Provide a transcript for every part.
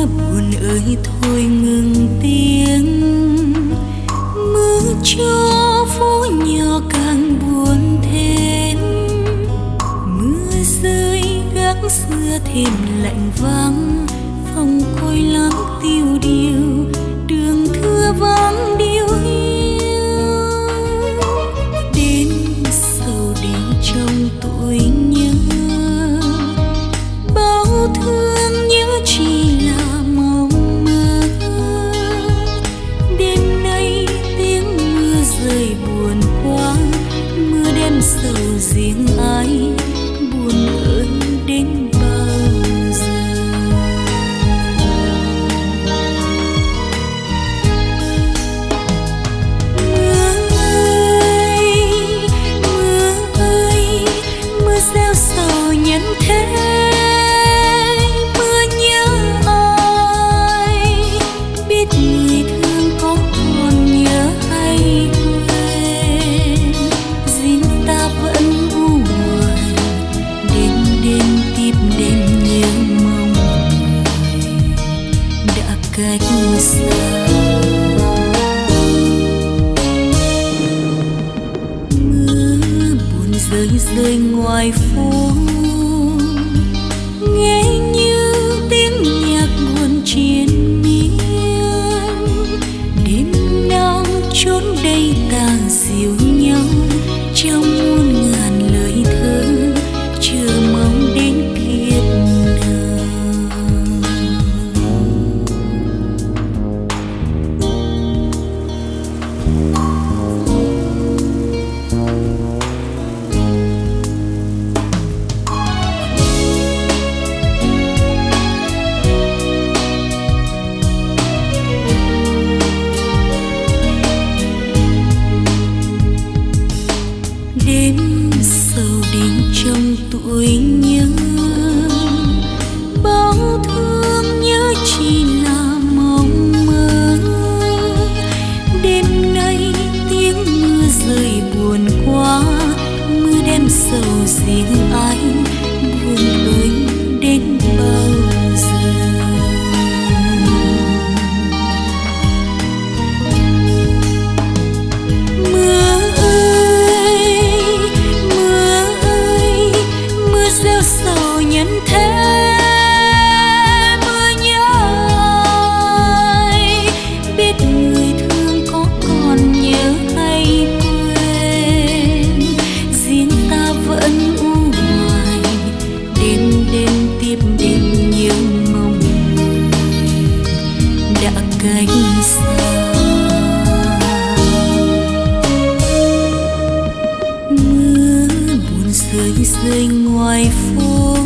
buồn ơi thôi ngừng tiếng, mưa cho phố nhỏ càng buồn thêm, mưa rơi gác xưa thêm lạnh vắng, phòng côi lắm tiêu điều, đường thưa vắng điêu hiu. Đến sầu đến trong tuổi nhớ, bao thương nhớ chỉ là mộng mơ. Đêm nay tiếng mưa rơi buồn quá, mưa đem sầu riêng ai, buồn ơi đến bao giờ. Mưa ơi, mưa gieo sầu nhân thế, mưa nhớ ai, biết người thương có còn nhớ hay quên, riêng ta vẫn u hoài, đêm đêm tiếp đêm nhớ mong người đã cách xa. Mưa buồn rơi rơi ngoài phố, nghe như tiếng nhạc buồn triền miên. Đêm nào chốn đây ta dìu nhau, trong muôn ngàn lời thơ chờ mong đến kiếp nào. Đêm sầu đến trong tuổi nhớ, bao thương nhớ chỉ là mộng mơ. Đêm nay tiếng mưa rơi buồn quá, mưa đem sầu riêng ai, buồn ơi đến bao giờ. Gieo sầu nhân thế, mưa nhớ ai, biết người thương có còn nhớ hay quên, riêng ta vẫn u hoài, đêm đêm tiếp đêm nhớ mong người đã cách xa. Mưa buồn rơi rơi ngoài phố,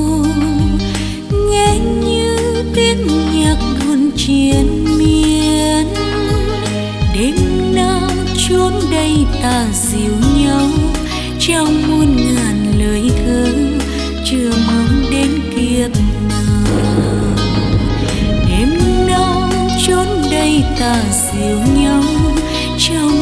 nghe như tiếng nhạc buồn triền miên. Đêm nào chốn đây ta dìu nhau, trong muôn ngàn lời thơ chờ mong đến kiếp nào. Đêm nào chốn đây ta dìu nhau, trong